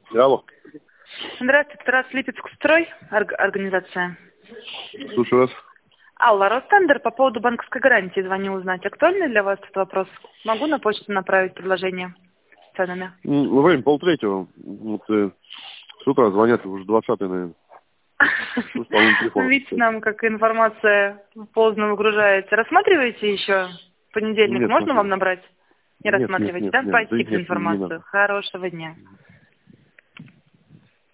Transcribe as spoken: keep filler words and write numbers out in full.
Алло. Здравствуйте, Тарас, Липецк-строй, орг- организация. Слушаю вас. Алла, Ростендер, по поводу банковской гарантии звоню узнать. Актуальный для вас этот вопрос? Могу на почту направить предложение с ценами? Ну, время полтретьего. Вот, э, с утра звонят, уже двадцатый, наверное. Ну, по-моему, телефон. Видите, нам как информация поздно выгружается. Рассматриваете еще в понедельник? Нет, Можно спасибо. вам набрать? Не Нет, рассматриваете, нет, да? нет, По нет, да типу нет, не информацию. надо. Хорошего дня.